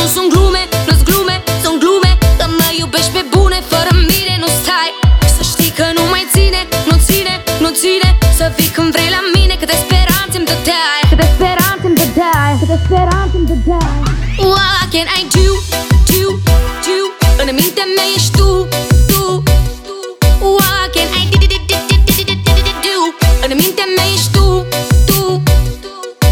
nu sunt glume, nu-s glume, sunt glume. Că mă iubești pe bune, fără mine nu stai. Să știi că nu mai ține, nu ține, nu ține să vii când vrei la mine. Câte speranțe îmi dădeai, câte speranțe îmi dădeai, câte speranțe îmi dădeai. What can I do, do, do? În mintea mea ești tu.